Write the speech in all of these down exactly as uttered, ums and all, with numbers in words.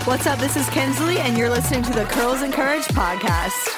What's up? This is Kinsley, and you're listening to the Curls and Courage podcast.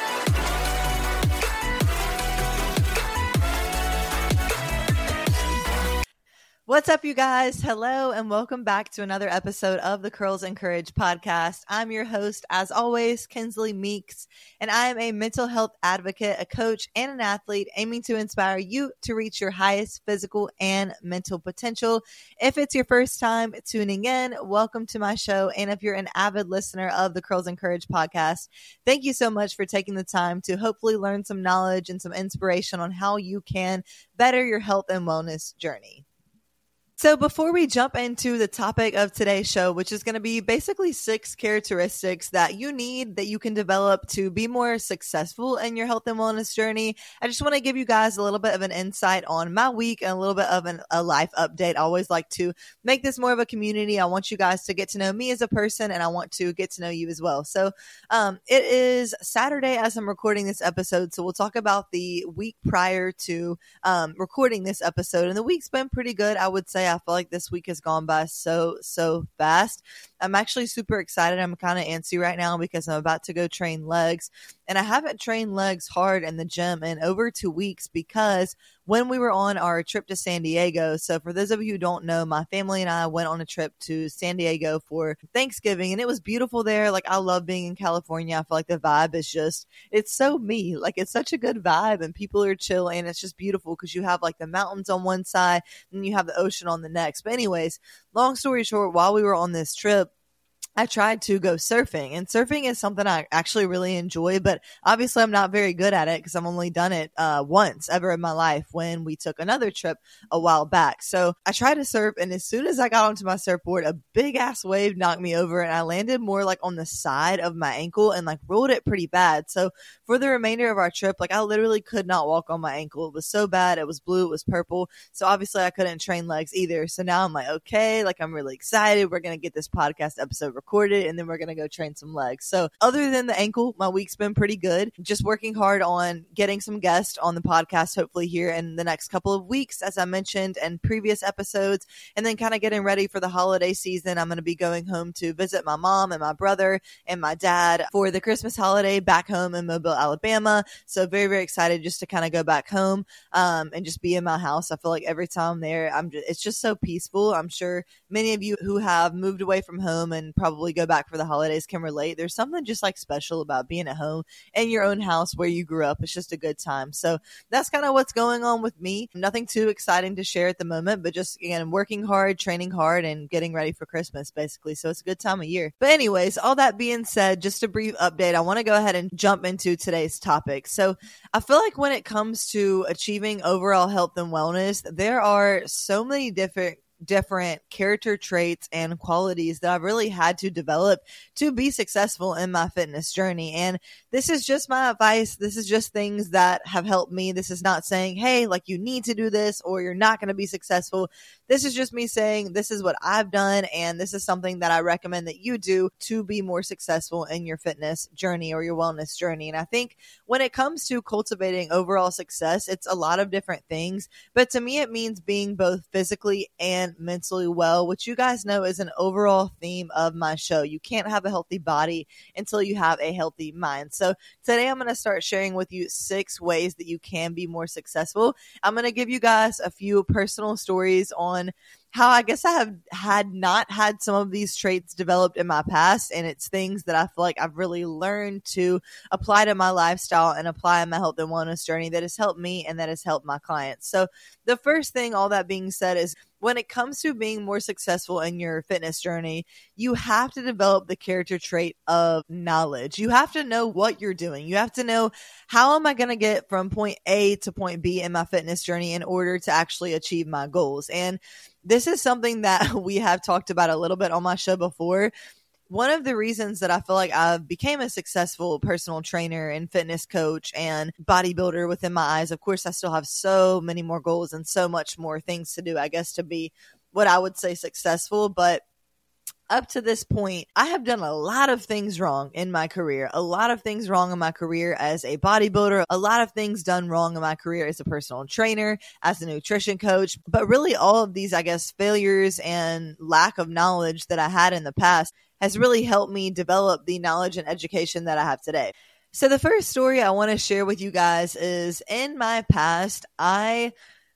What's up, you guys? Hello, and welcome back to another episode of the Curls and Courage podcast. I'm your host, as always, Kinsley Meeks, and I am a mental health advocate, a coach, and an athlete aiming to inspire you to reach your highest physical and mental potential. If it's your first time tuning in, welcome to my show. And if you're an avid listener of the Curls and Courage podcast, thank you so much for taking the time to hopefully learn some knowledge and some inspiration on how you can better your health and wellness journey. So before we jump into the topic of today's show, which is going to be basically six characteristics that you need that you can develop to be more successful in your health and wellness journey, I just want to give you guys a little bit of an insight on my week and a little bit of an, a life update. I always like to make this more of a community. I want you guys to get to know me as a person, and I want to get to know you as well. So um, it is Saturday as I'm recording this episode, so we'll talk about the week prior to um, recording this episode. And the week's been pretty good, I would say. I feel like this week has gone by so, so fast. I'm actually super excited. I'm kind of antsy right now because I'm about to go train legs, and I haven't trained legs hard in the gym in over two weeks because when we were on our trip to San Diego, so for those of you who don't know, my family and I went on a trip to San Diego for Thanksgiving, and it was beautiful there. Like, I love being in California. I feel like the vibe is just, it's so me. Like, it's such a good vibe, and people are chill, and it's just beautiful because you have like the mountains on one side and you have the ocean on the next. But anyways, long story short, while we were on this trip, I tried to go surfing, and surfing is something I actually really enjoy, but obviously I'm not very good at it because I've only done it uh, once ever in my life when we took another trip a while back. So I tried to surf, and as soon as I got onto my surfboard, a big ass wave knocked me over, and I landed more like on the side of my ankle and like rolled it pretty bad. So for the remainder of our trip, like I literally could not walk on my ankle. It was so bad. It was blue. It was purple. So obviously I couldn't train legs either. So now I'm like, okay, like I'm really excited. We're going to get this podcast episode recorded, and then we're going to go train some legs. So other than the ankle, my week's been pretty good. Just working hard on getting some guests on the podcast, hopefully here in the next couple of weeks, as I mentioned in previous episodes, and then kind of getting ready for the holiday season. I'm going to be going home to visit my mom and my brother and my dad for the Christmas holiday back home in Mobile, Alabama. So very, very excited just to kind of go back home um, and just be in my house. I feel like every time I'm there, I'm just, it's just so peaceful. I'm sure many of you who have moved away from home and probably go back for the holidays can relate. There's something just like special about being at home in your own house where you grew up. It's just a good time. So that's kind of what's going on with me. Nothing too exciting to share at the moment, but just, again, working hard, training hard, and getting ready for Christmas, basically. So it's a good time of year. But anyways, all that being said, just a brief update, I want to go ahead and jump into today's topic. So I feel like when it comes to achieving overall health and wellness, there are so many different different character traits and qualities that I've really had to develop to be successful in my fitness journey. And this is just my advice. This is just things that have helped me. This is not saying, hey, like you need to do this or you're not going to be successful. This is just me saying this is what I've done, and this is something that I recommend that you do to be more successful in your fitness journey or your wellness journey. And I think when it comes to cultivating overall success, it's a lot of different things, but to me it means being both physically and mentally well, which you guys know is an overall theme of my show. You can't have a healthy body until you have a healthy mind. So today I'm going to start sharing with you six ways that you can be more successful. I'm going to give you guys a few personal stories on how I guess I have had not had some of these traits developed in my past, and it's things that I feel like I've really learned to apply to my lifestyle and apply in my health and wellness journey that has helped me and that has helped my clients. So the first thing, all that being said, is when it comes to being more successful in your fitness journey, you have to develop the character trait of knowledge. You have to know what you're doing. You have to know, how am I going to get from point A to point B in my fitness journey in order to actually achieve my goals? And this is something that we have talked about a little bit on my show before. One of the reasons that I feel like I became a successful personal trainer and fitness coach and bodybuilder within my eyes, of course, I still have so many more goals and so much more things to do, I guess, to be what I would say successful. But up to this point, I have done a lot of things wrong in my career, a lot of things wrong in my career as a bodybuilder, a lot of things done wrong in my career as a personal trainer, as a nutrition coach. But really all of these, I guess, failures and lack of knowledge that I had in the past has really helped me develop the knowledge and education that I have today. So the first story I want to share with you guys is in my past, I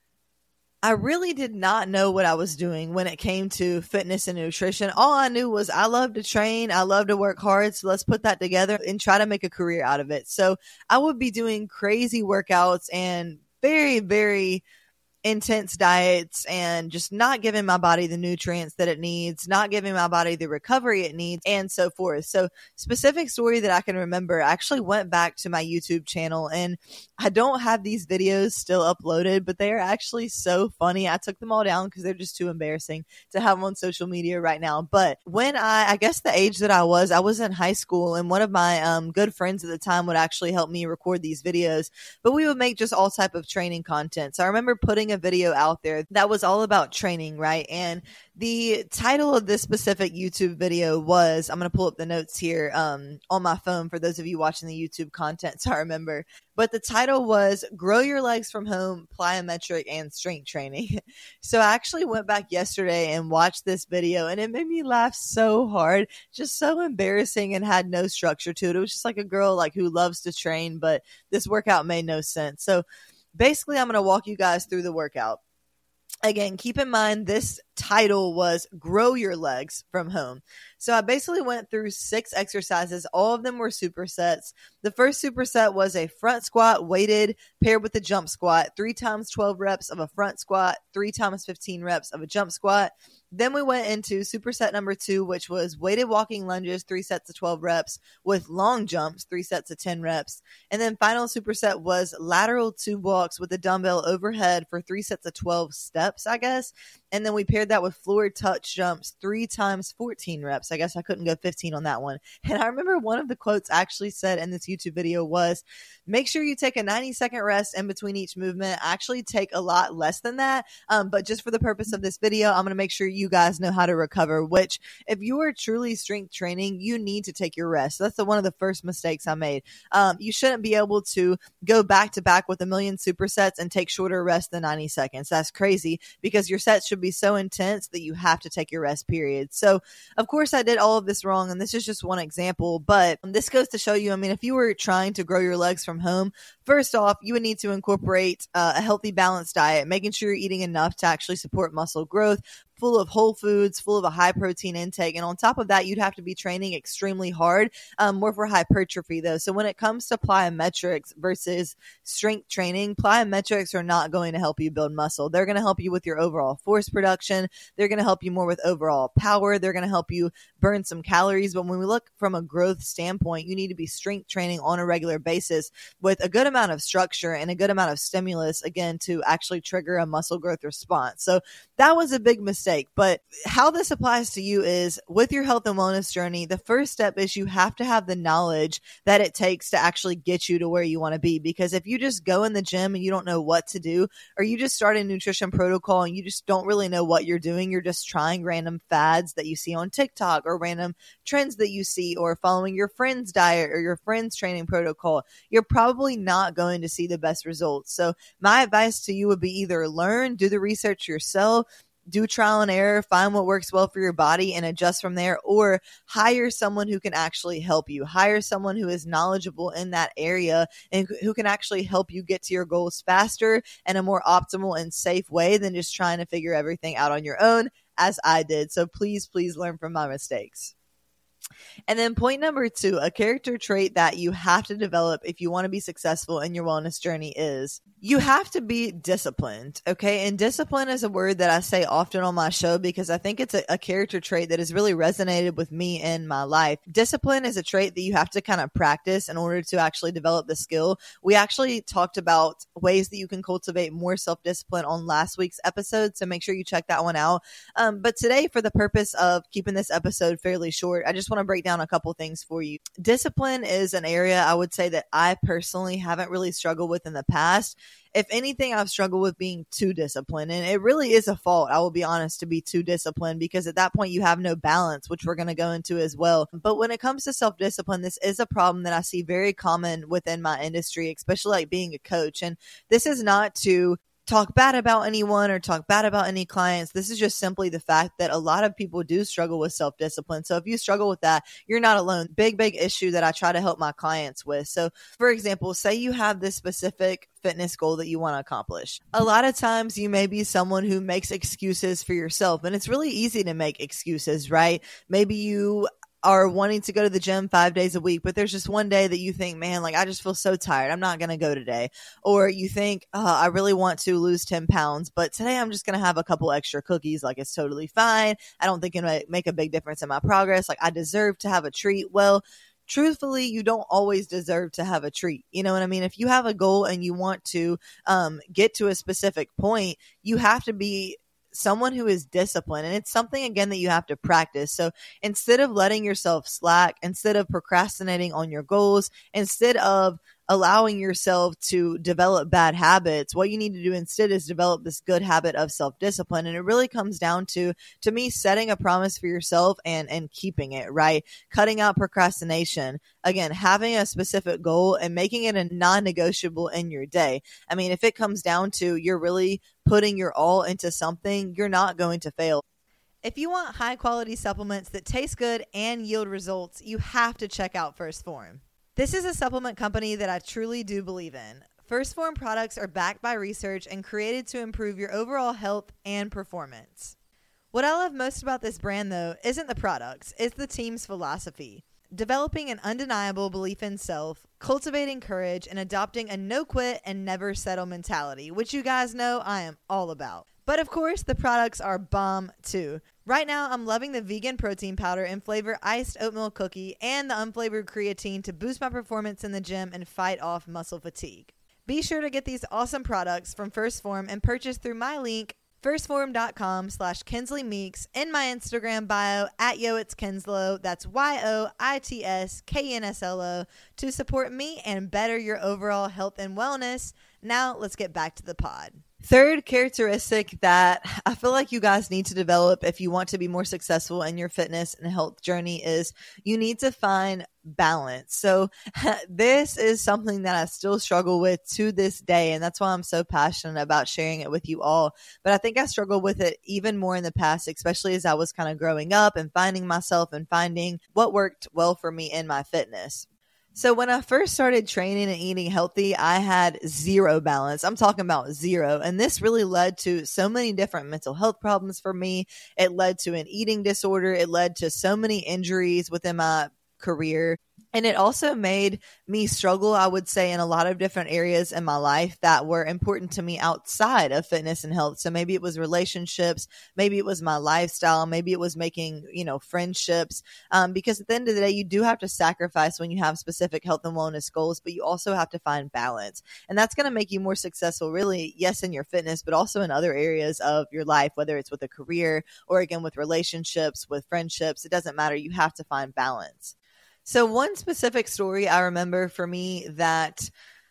I really did not know what I was doing when it came to fitness and nutrition. All I knew was I love to train. I love to work hard. So let's put that together and try to make a career out of it. So I would be doing crazy workouts and very, very intense diets and just not giving my body the nutrients that it needs, not giving my body the recovery it needs, and so forth. So specific story that I can remember, I actually went back to my YouTube channel, and I don't have these videos still uploaded, but they are actually so funny. I took them all down because they're just too embarrassing to have on social media right now. But when I, I guess the age that I was, I was in high school, and one of my um, good friends at the time would actually help me record these videos, but we would make just all type of training content. So I remember putting a video out there that was all about training, right? And the title of this specific YouTube video was, I'm going to pull up the notes here um, on my phone for those of you watching the YouTube content, so I remember. But the title was Grow Your Legs from Home, Plyometric and Strength Training. So I actually went back yesterday and watched this video, and it made me laugh so hard, just so embarrassing, and had no structure to it. It was just like a girl like who loves to train, but this workout made no sense. So basically, I'm going to walk you guys through the workout. Again, keep in mind this title was Grow Your Legs from Home. So I basically went through six exercises. All of them were supersets. The first superset was a front squat weighted paired with a jump squat, three times twelve reps of a front squat, three times fifteen reps of a jump squat. Then we went into superset number two, which was weighted walking lunges, three sets of twelve reps with long jumps, three sets of ten reps. And then final superset was lateral tube walks with a dumbbell overhead for three sets of twelve steps, I guess. And then we paired that with floor touch jumps, three times fourteen reps. I guess I couldn't go fifteen on that one. And I remember one of the quotes actually said in this YouTube video was, make sure you take a ninety second rest in between each movement. I actually take a lot less than that. Um, but just for the purpose of this video, I'm going to make sure you guys know how to recover, which if you are truly strength training, you need to take your rest. So that's the, one of the first mistakes I made. Um, you shouldn't be able to go back to back with a million supersets and take shorter rest than ninety seconds. That's crazy because your sets should be so intense that you have to take your rest period. So of course I did all of this wrong, and this is just one example, but this goes to show you, I mean, if you were trying to grow your legs from home, first off, you would need to incorporate uh, a healthy, balanced diet, making sure you're eating enough to actually support muscle growth, full of whole foods, full of a high protein intake. And on top of that, you'd have to be training extremely hard, um, more for hypertrophy though. So when it comes to plyometrics versus strength training, plyometrics are not going to help you build muscle. They're going to help you with your overall force production. They're going to help you more with overall power. They're going to help you burn some calories. But when we look from a growth standpoint, you need to be strength training on a regular basis with a good amount of structure and a good amount of stimulus, again, to actually trigger a muscle growth response. So that was a big mistake. But how this applies to you is with your health and wellness journey, the first step is you have to have the knowledge that it takes to actually get you to where you want to be. Because if you just go in the gym and you don't know what to do, or you just start a nutrition protocol and you just don't really know what you're doing, you're just trying random fads that you see on TikTok or random trends that you see, or following your friend's diet or your friend's training protocol, you're probably not going to see the best results. So my advice to you would be either learn, do the research yourself, do trial and error, find what works well for your body and adjust from there, or hire someone who can actually help you. Hire someone who is knowledgeable in that area and who can actually help you get to your goals faster and a more optimal and safe way than just trying to figure everything out on your own, as I did. So please, please learn from my mistakes. And then point number two, a character trait that you have to develop if you want to be successful in your wellness journey is you have to be disciplined. Okay. And discipline is a word that I say often on my show because I think it's a, a character trait that has really resonated with me in my life. Discipline is a trait that you have to kind of practice in order to actually develop the skill. We actually talked about ways that you can cultivate more self-discipline on last week's episode. So make sure you check that one out. Um, but today, for the purpose of keeping this episode fairly short, I just want want to break down a couple things for you. Discipline is an area I would say that I personally haven't really struggled with in the past. If anything, I've struggled with being too disciplined, and it really is a fault, I will be honest, to be too disciplined, because at that point you have no balance, which we're going to go into as well. But when it comes to self-discipline, this is a problem that I see very common within my industry, especially like being a coach. And this is not to talk bad about anyone or talk bad about any clients. This is just simply the fact that a lot of people do struggle with self-discipline. So if you struggle with that, you're not alone. Big, big issue that I try to help my clients with. So for example, say you have this specific fitness goal that you want to accomplish. A lot of times you may be someone who makes excuses for yourself, and it's really easy to make excuses, right? Maybe you are wanting to go to the gym five days a week, but there's just one day that you think, man, like I just feel so tired, I'm not going to go today. Or you think, oh, I really want to lose ten pounds, but today I'm just going to have a couple extra cookies. Like it's totally fine. I don't think it might make a big difference in my progress. Like I deserve to have a treat. Well, truthfully, you don't always deserve to have a treat. You know what I mean? If you have a goal and you want to um, get to a specific point, you have to be someone who is disciplined. And it's something, again, that you have to practice. So instead of letting yourself slack, instead of procrastinating on your goals, instead of allowing yourself to develop bad habits, what you need to do instead is develop this good habit of self-discipline. And it really comes down to, to me, setting a promise for yourself and, and keeping it, right? Cutting out procrastination. Again, having a specific goal and making it a non-negotiable in your day. I mean, if it comes down to you're really putting your all into something, you're not going to fail. If you want high quality supplements that taste good and yield results, you have to check out First Form. This is a supplement company that I truly do believe in. First Form products are backed by research and created to improve your overall health and performance. What I love most about this brand, though, isn't the products, it's the team's philosophy. Developing an undeniable belief in self, cultivating courage, and adopting a no-quit and never-settle mentality, which you guys know I am all about. But of course, the products are bomb too. Right now, I'm loving the vegan protein powder and flavor iced oatmeal cookie and the unflavored creatine to boost my performance in the gym and fight off muscle fatigue. Be sure to get these awesome products from First Form and purchase through my link, firstform.com slash Kinsley Meeks, in my Instagram bio at YoIt'sKinslow. That's Y O I T S K N S L O to support me and better your overall health and wellness. Now, let's get back to the pod. Third characteristic that I feel like you guys need to develop if you want to be more successful in your fitness and health journey is you need to find balance. So this is something that I still struggle with to this day, and that's why I'm so passionate about sharing it with you all. But I think I struggled with it even more in the past, especially as I was kind of growing up and finding myself and finding what worked well for me in my fitness. So when I first started training and eating healthy, I had zero balance. I'm talking about zero. And this really led to so many different mental health problems for me. It led to an eating disorder. It led to so many injuries within my career. And it also made me struggle, I would say, in a lot of different areas in my life that were important to me outside of fitness and health. So maybe it was relationships, maybe it was my lifestyle, maybe it was making, you know, friendships. Um, because at the end of the day, you do have to sacrifice when you have specific health and wellness goals, but you also have to find balance. And that's going to make you more successful, really, yes, in your fitness, but also in other areas of your life, whether it's with a career or, again, with relationships, with friendships. It doesn't matter. You have to find balance. So one specific story I remember for me that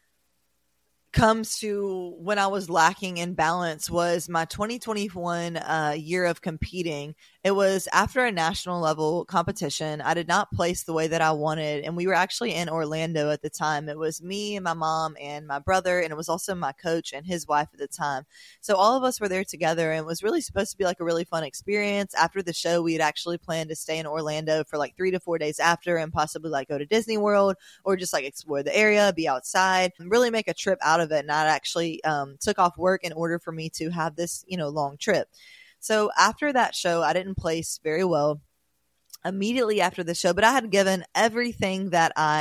comes to when I was lacking in balance was my twenty twenty-one uh, year of competing. It was after a national level competition. I did not place the way that I wanted, and we were actually in Orlando at the time. It was me and my mom and my brother, and it was also my coach and his wife at the time. So all of us were there together, and it was really supposed to be like a really fun experience. After the show, we had actually planned to stay in Orlando for like three to four days after and possibly like go to Disney World or just like explore the area, be outside, and really make a trip out of it. And I actually um, took off work in order for me to have this, you know, long trip. So after that show, I didn't place very well immediately after the show, but I had given everything that I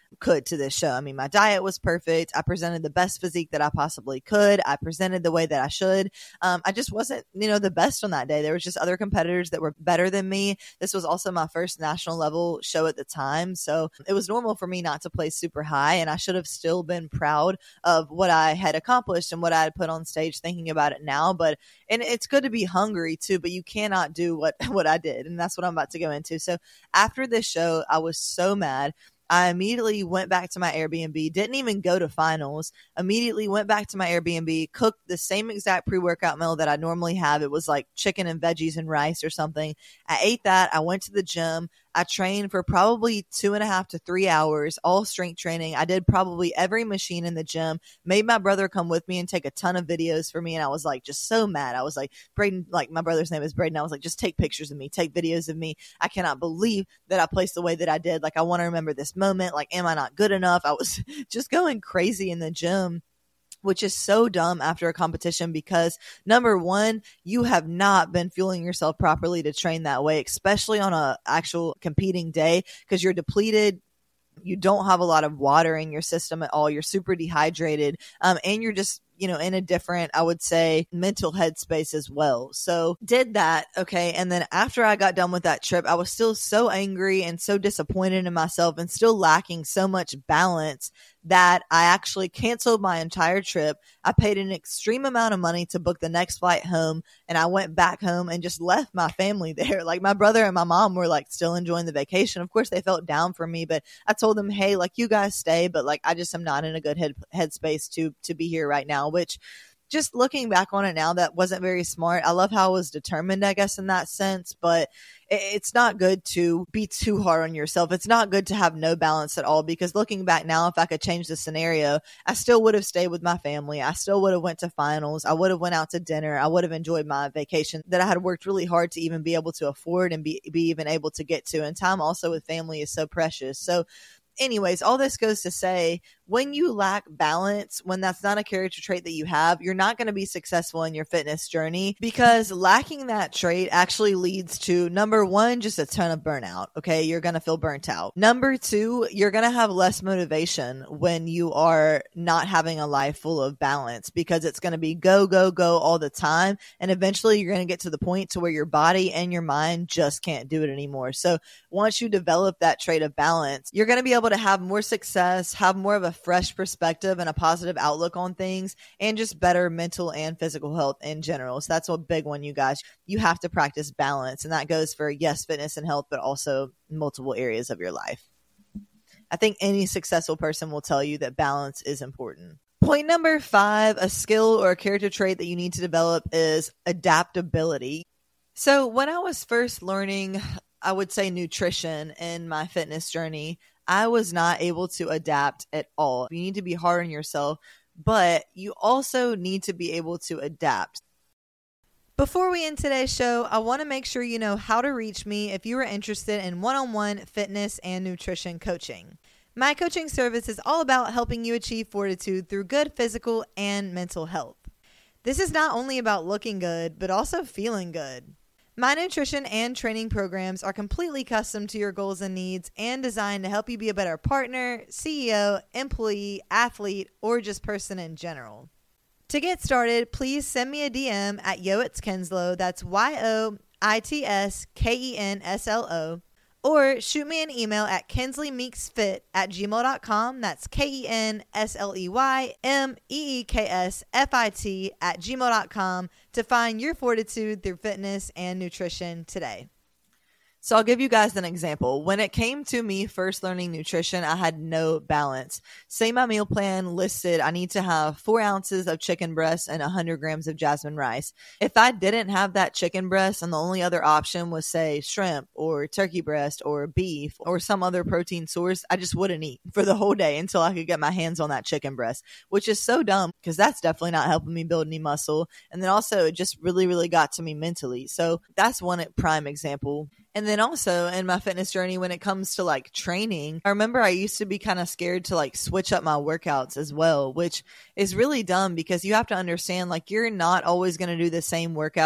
could to this show. I mean, my diet was perfect. I presented the best physique that I possibly could. I presented the way that I should. Um, I just wasn't, you know, the best on that day. There was just other competitors that were better than me. This was also my first national level show at the time. So it was normal for me not to place super high, and I should have still been proud of what I had accomplished and what I had put on stage thinking about it now. But, and it's good to be hungry too, but you cannot do what, what I did. And that's what I'm about to go into. So after this show, I was so mad. I immediately went back to my Airbnb, didn't even go to finals, immediately went back to my Airbnb, cooked the same exact pre-workout meal that I normally have. It was like chicken and veggies and rice or something. I ate that. I went to the gym. I trained for probably two and a half to three hours, all strength training. I did probably every machine in the gym, made my brother come with me and take a ton of videos for me. And I was like, just so mad. I was like, Braden, like my brother's name is Braden. I was like, just take pictures of me, take videos of me. I cannot believe that I placed the way that I did. Like, I want to remember this moment. Like, am I not good enough? I was just going crazy in the gym, which is so dumb after a competition because, number one, you have not been fueling yourself properly to train that way, especially on a actual competing day, because you're depleted. You don't have a lot of water in your system at all. You're super dehydrated, um, and you're just, you know, in a different, I would say, mental headspace as well. So did that. Okay. And then after I got done with that trip, I was still so angry and so disappointed in myself and still lacking so much balance that I actually canceled my entire trip. I paid an extreme amount of money to book the next flight home, and I went back home and just left my family there. Like, my brother and my mom were like still enjoying the vacation. Of course, they felt down for me, but I told them, hey, like, you guys stay, but like, I just am not in a good head headspace to to be here right now, which, just looking back on it now, that wasn't very smart. I love how I was determined, I guess, in that sense, but it's not good to be too hard on yourself. It's not good to have no balance at all, because looking back now, if I could change the scenario, I still would have stayed with my family. I still would have went to finals. I would have went out to dinner. I would have enjoyed my vacation that I had worked really hard to even be able to afford and be, be even able to get to. And time also with family is so precious. So anyways, all this goes to say, when you lack balance, when that's not a character trait that you have, you're not going to be successful in your fitness journey, because lacking that trait actually leads to, number one, just a ton of burnout. Okay. You're going to feel burnt out. Number two, you're going to have less motivation when you are not having a life full of balance, because it's going to be go, go, go all the time. And eventually you're going to get to the point to where your body and your mind just can't do it anymore. So once you develop that trait of balance, you're going to be able to have more success, have more of a fresh perspective and a positive outlook on things, and just better mental and physical health in general. So that's a big one, you guys. You have to practice balance, and that goes for, yes, fitness and health, but also multiple areas of your life. I think any successful person will tell you that balance is important. Point number five, a skill or a character trait that you need to develop is adaptability. So when I was first learning, I would say, nutrition in my fitness journey, I was not able to adapt at all. You need to be hard on yourself, but you also need to be able to adapt. Before we end today's show, I want to make sure you know how to reach me if you are interested in one-on-one fitness and nutrition coaching. My coaching service is all about helping you achieve fortitude through good physical and mental health. This is not only about looking good, but also feeling good. My nutrition and training programs are completely custom to your goals and needs and designed to help you be a better partner, C E O, employee, athlete, or just person in general. To get started, please send me a D M at yoitskenslow, that's Y O I T S K E N S L O, or shoot me an email at kensleymeeksfit at gmail dot com, that's K E N S L E Y M E E K S F I T at gmail dot com to find your fortitude through fitness and nutrition today. So I'll give you guys an example. When it came to me first learning nutrition, I had no balance. Say my meal plan listed, I need to have four ounces of chicken breast and one hundred grams of jasmine rice. If I didn't have that chicken breast and the only other option was, say, shrimp or turkey breast or beef or some other protein source, I just wouldn't eat for the whole day until I could get my hands on that chicken breast, which is so dumb because that's definitely not helping me build any muscle. And then also it just really, really got to me mentally. So that's one prime example. And then also in my fitness journey, when it comes to like training, I remember I used to be kind of scared to like switch up my workouts as well, which is really dumb because you have to understand, like, you're not always going to do the same workouts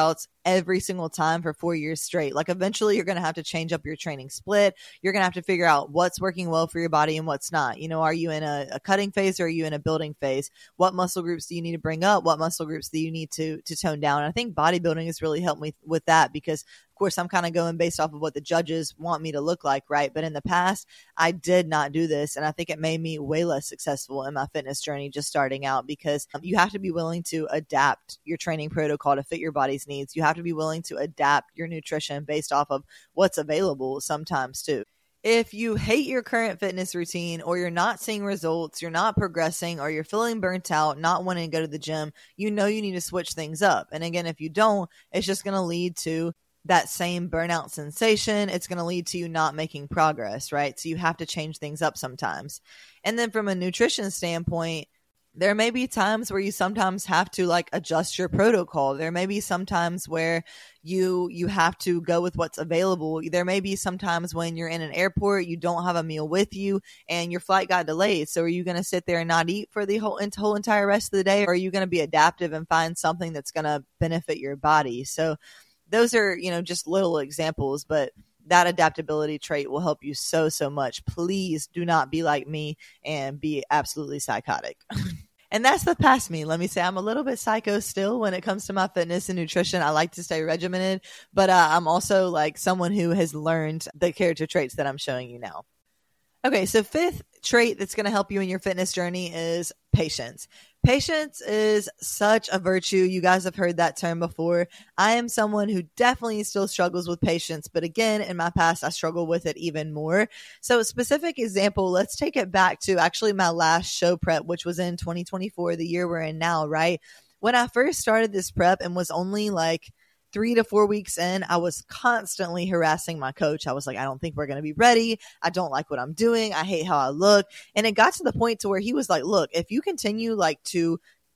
every single time for four years straight. Like eventually you're going to have to change up your training split. You're going to have to figure out what's working well for your body and what's not. You know, are you in a, a cutting phase or are you in a building phase? What muscle groups do you need to bring up? What muscle groups do you need to, to tone down? And I think bodybuilding has really helped me with that because of course, I'm kind of going based off of what the judges want me to look like, right? But in the past, I did not do this. And I think it made me way less successful in my fitness journey just starting out because um, you have to be willing to adapt your training protocol to fit your body's needs. You have to be willing to adapt your nutrition based off of what's available sometimes too. If you hate your current fitness routine or you're not seeing results, you're not progressing, or you're feeling burnt out, not wanting to go to the gym, you know you need to switch things up. And again, if you don't, it's just going to lead to that same burnout sensation. It's going to lead to you not making progress, right? So you have to change things up sometimes. And then from a nutrition standpoint, there may be times where you sometimes have to like adjust your protocol. There may be some times where you you have to go with what's available. There may be some times when you're in an airport, you don't have a meal with you and your flight got delayed. So are you going to sit there and not eat for the whole, whole entire rest of the day? Or are you going to be adaptive and find something that's going to benefit your body? So those are, you know, just little examples, but that adaptability trait will help you so, so much. Please do not be like me and be absolutely psychotic. And that's the past me. Let me say I'm a little bit psycho still when it comes to my fitness and nutrition. I like to stay regimented, but uh, I'm also like someone who has learned the character traits that I'm showing you now. Okay, so fifth trait that's going to help you in your fitness journey is patience. Patience is such a virtue. You guys have heard that term before. I am someone who definitely still struggles with patience, but again, in my past, I struggle with it even more. So a specific example, let's take it back to actually my last show prep, which was in twenty twenty-four, the year we're in now, right? When I first started this prep and was only like Three to four weeks in, I was constantly harassing my coach. I was like, I don't think we're going to be ready. I don't like what I'm doing. I hate how I look. And it got to the point to where he was like, look, if you continue like to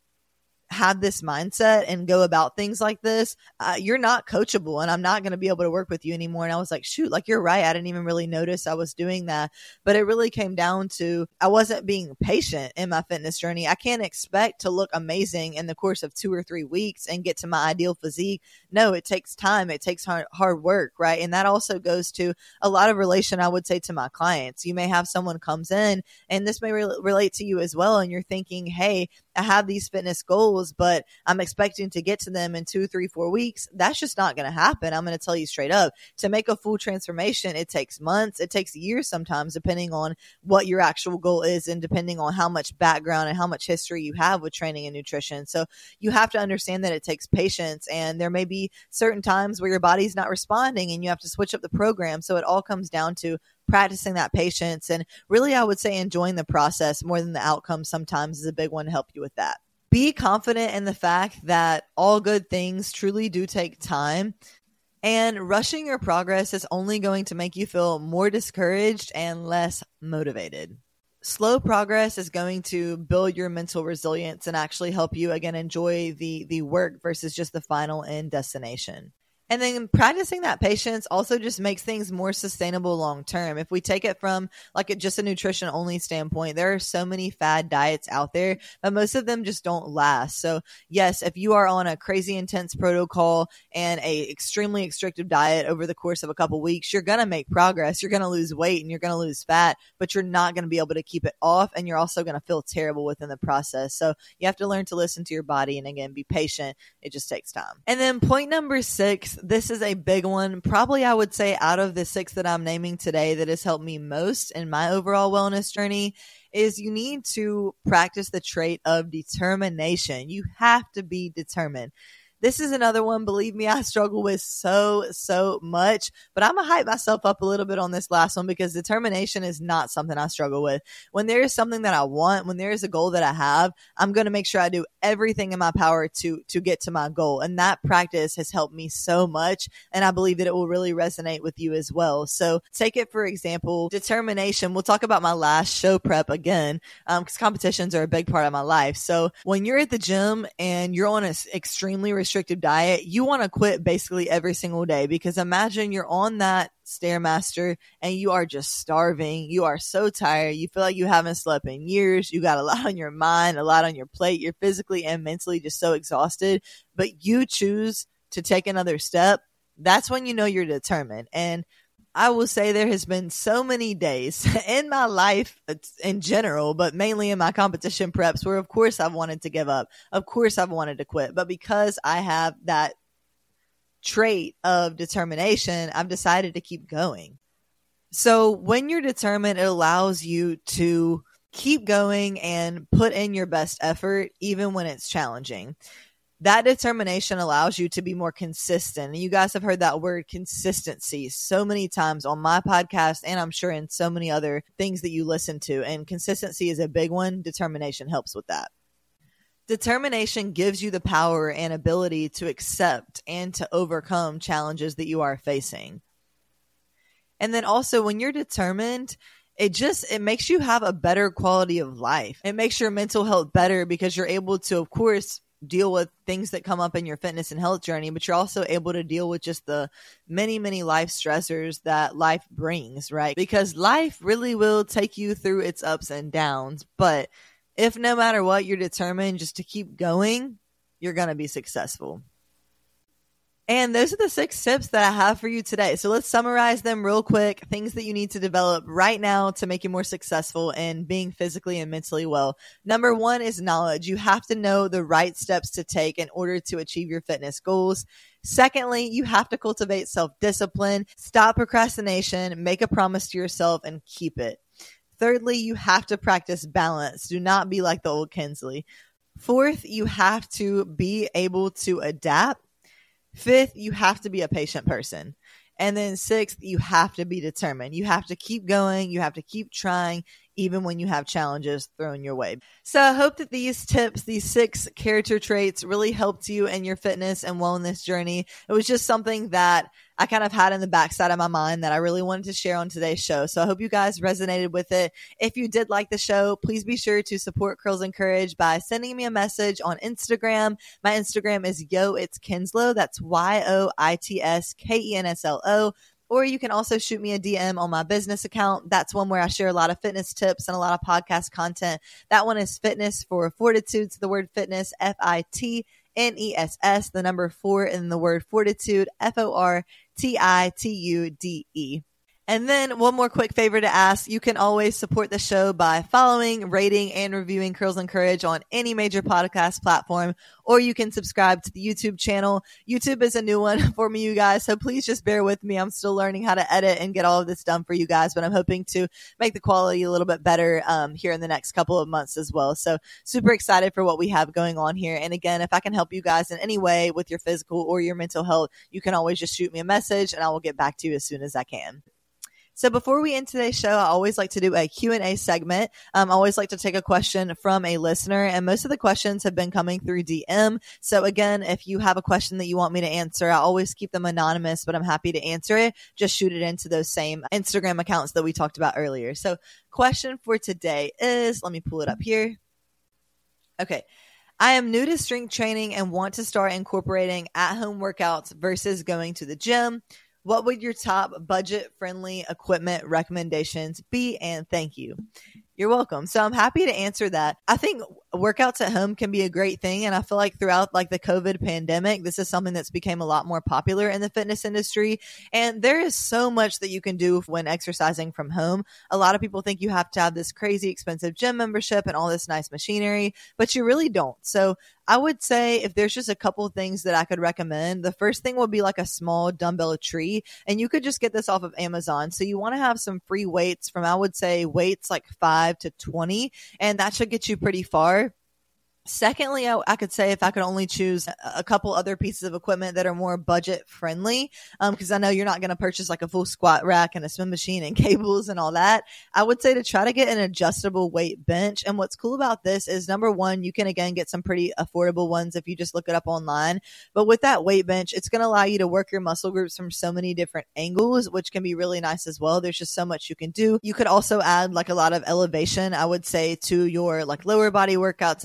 have this mindset and go about things like this, uh, you're not coachable and I'm not going to be able to work with you anymore. And I was like, shoot, like you're right. I didn't even really notice I was doing that. But it really came down to I wasn't being patient in my fitness journey. I can't expect to look amazing in the course of two or three weeks and get to my ideal physique. No, it takes time. It takes hard, hard work, right? And that also goes to a lot of relation, I would say, to my clients. You may have someone comes in, and this may re- relate to you as well, and you're thinking, hey, I have these fitness goals, but I'm expecting to get to them in two, three, four weeks. That's just not going to happen. I'm going to tell you straight up. To make a full transformation, it takes months. It takes years sometimes, depending on what your actual goal is and depending on how much background and how much history you have with training and nutrition. So you have to understand that it takes patience, and there may be certain times where your body's not responding and you have to switch up the program. So it all comes down to practicing that patience. And really, I would say enjoying the process more than the outcome sometimes is a big one to help you with that. Be confident in the fact that all good things truly do take time. And rushing your progress is only going to make you feel more discouraged and less motivated. Slow progress is going to build your mental resilience and actually help you, again, enjoy the, the work versus just the final end destination. And then practicing that patience also just makes things more sustainable long term. If we take it from like a, just a nutrition only standpoint, there are so many fad diets out there, but most of them just don't last. So yes, if you are on a crazy intense protocol and a extremely restrictive diet over the course of a couple weeks, you're going to make progress. You're going to lose weight and you're going to lose fat, but you're not going to be able to keep it off. And you're also going to feel terrible within the process. So you have to learn to listen to your body and again, be patient. It just takes time. And then point number six, this is a big one. Probably I would say out of the six that I'm naming today that has helped me most in my overall wellness journey is you need to practice the trait of determination. You have to be determined. This is another one, believe me, I struggle with so, so much, but I'm going to hype myself up a little bit on this last one because determination is not something I struggle with. When there is something that I want, when there is a goal that I have, I'm going to make sure I do everything in my power to, to get to my goal. And that practice has helped me so much. And I believe that it will really resonate with you as well. So take it, for example, determination. We'll talk about my last show prep again, um, because competitions are a big part of my life. So when you're at the gym and you're on an extremely restrictive diet, you want to quit basically every single day, because imagine you're on that Stairmaster and you are just starving. You are so tired. You feel like you haven't slept in years. You got a lot on your mind, a lot on your plate. You're physically and mentally just so exhausted, but you choose to take another step, that's when you know you're determined. And I will say there has been so many days in my life in general, but mainly in my competition preps where of course I've wanted to give up. Of course I've wanted to quit. But because I have that trait of determination, I've decided to keep going. So when you're determined, it allows you to keep going and put in your best effort, even when it's challenging. That determination allows you to be more consistent. And you guys have heard that word consistency so many times on my podcast, and I'm sure in so many other things that you listen to. And consistency is a big one. Determination helps with that. Determination gives you the power and ability to accept and to overcome challenges that you are facing. And then also when you're determined, it just, it makes you have a better quality of life. It makes your mental health better because you're able to, of course, deal with things that come up in your fitness and health journey, but you're also able to deal with just the many, many life stressors that life brings, right? Because life really will take you through its ups and downs. But if no matter what, you're determined just to keep going, you're going to be successful. And those are the six tips that I have for you today. So let's summarize them real quick. Things that you need to develop right now to make you more successful in being physically and mentally well. Number one is knowledge. You have to know the right steps to take in order to achieve your fitness goals. Secondly, you have to cultivate self-discipline. Stop procrastination, make a promise to yourself, and keep it. Thirdly, you have to practice balance. Do not be like the old Kinsley. Fourth, you have to be able to adapt. Fifth, you have to be a patient person. And then sixth, you have to be determined. You have to keep going. You have to keep trying, even when you have challenges thrown your way. So I hope that these tips, these six character traits really helped you in your fitness and wellness journey. It was just something that I kind of had in the backside of my mind that I really wanted to share on today's show. So I hope you guys resonated with it. If you did like the show, please be sure to support Curls and Courage by sending me a message on Instagram. My Instagram is Yo It's Kinslow. That's Y O I T S K E N S L O. Or you can also shoot me a D M on my business account. That's one where I share a lot of fitness tips and a lot of podcast content. That one is Fitness for Fortitude. So the word fitness, F I T N E S S, the number four in the word fortitude, F O R T I T U D E. And then one more quick favor to ask. You can always support the show by following, rating, and reviewing Curls and Courage on any major podcast platform, or you can subscribe to the YouTube channel. YouTube is a new one for me, you guys, so please just bear with me. I'm still learning how to edit and get all of this done for you guys, but I'm hoping to make the quality a little bit better um, here in the next couple of months as well. So super excited for what we have going on here. And again, if I can help you guys in any way with your physical or your mental health, you can always just shoot me a message and I will get back to you as soon as I can. So before we end today's show, I always like to do a Q and A segment. Um, I always like to take a question from a listener, and most of the questions have been coming through D M. So again, if you have a question that you want me to answer, I always keep them anonymous, but I'm happy to answer it. Just shoot it into those same Instagram accounts that we talked about earlier. So question for today is, let me pull it up here. Okay. I am new to strength training and want to start incorporating at-home workouts versus going to the gym. What would your top budget-friendly equipment recommendations be? And thank you. You're welcome. So I'm happy to answer that. I think workouts at home can be a great thing. And I feel like throughout like the COVID pandemic, this is something that's became a lot more popular in the fitness industry. And there is so much that you can do when exercising from home. A lot of people think you have to have this crazy expensive gym membership and all this nice machinery, but you really don't. So I would say if there's just a couple of things that I could recommend, the first thing would be like a small dumbbell tree, and you could just get this off of Amazon. So you want to have some free weights from, I would say weights like five to twenty, and that should get you pretty far. Secondly, I, I could say if I could only choose a couple other pieces of equipment that are more budget friendly, um, because I know you're not going to purchase like a full squat rack and a swim machine and cables and all that. I would say to try to get an adjustable weight bench. And what's cool about this is number one, you can again get some pretty affordable ones if you just look it up online. But with that weight bench, it's going to allow you to work your muscle groups from so many different angles, which can be really nice as well. There's just so much you can do. You could also add like a lot of elevation, I would say, to your like lower body workouts if you wanted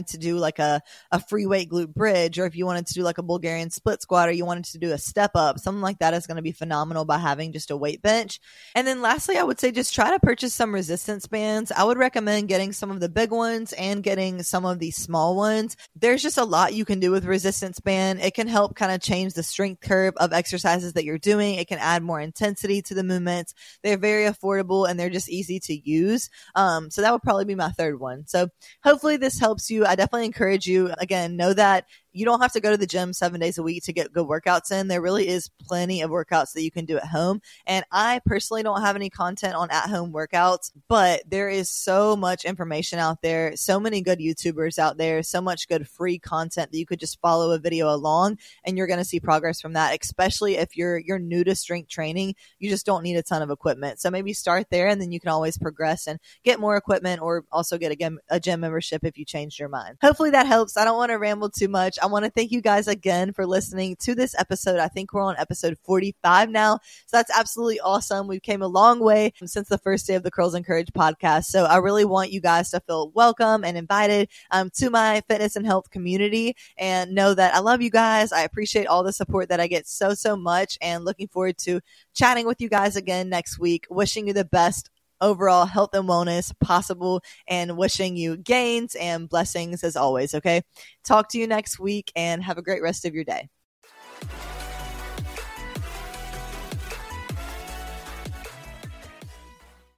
to do like a, a free weight glute bridge, or if you wanted to do like a Bulgarian split squat, or you wanted to do a step up, something like that is going to be phenomenal by having just a weight bench. And then lastly, I would say just try to purchase some resistance bands. I would recommend getting some of the big ones and getting some of the small ones. There's just a lot you can do with resistance band. It can help kind of change the strength curve of exercises that you're doing. It can add more intensity to the movements. They're very affordable and they're just easy to use. Um, so that would probably be my third one. So hopefully this helps you. I definitely encourage you, again, know that you don't have to go to the gym seven days a week to get good workouts in. There really is plenty of workouts that you can do at home. And I personally don't have any content on at-home workouts, but there is so much information out there, so many good YouTubers out there, so much good free content that you could just follow a video along and you're going to see progress from that, especially if you're you're new to strength training. You just don't need a ton of equipment. So maybe start there and then you can always progress and get more equipment, or also get a, a gym membership if you changed your mind. Hopefully that helps. I don't want to ramble too much. I want to thank you guys again for listening to this episode. I think we're on episode forty-five now. So that's absolutely awesome. We came a long way since the first day of the Curls and Courage podcast. So I really want you guys to feel welcome and invited um, to my fitness and health community, and know that I love you guys. I appreciate all the support that I get so, so much, and looking forward to chatting with you guys again next week. Wishing you the best overall health and wellness possible, and wishing you gains and blessings as always. Okay. Talk to you next week and have a great rest of your day.